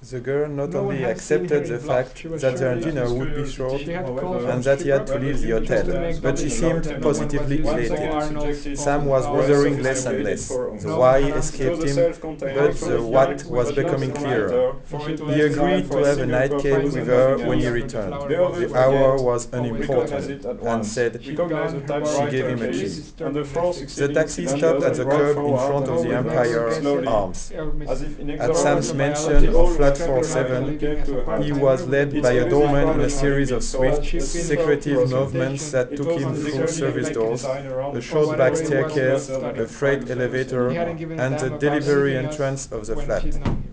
The girl not No one only had seen her accepted the in black. fact She was that sure their that dinner would be short she had called and from that he had to Stuttgart leave the just to hotel, make but double she sure seemed that no one was positively using elated. Arnold's Sam phone was as wondering a less and spy. less. The No, why Helen escaped him, they but had the closed what the was with becoming notes clearer. and she He agreed to have a nightcap with her when he returned. The hour was unimportant, and said she gave him a key. The taxi The stopped at the curb in front of the Empire Arms. At Sam's mention of flat 47, he was led by a doorman in a series of swift, secretive movements that took him through service doors, a short back staircase, a freight elevator, and the delivery entrance of the flat.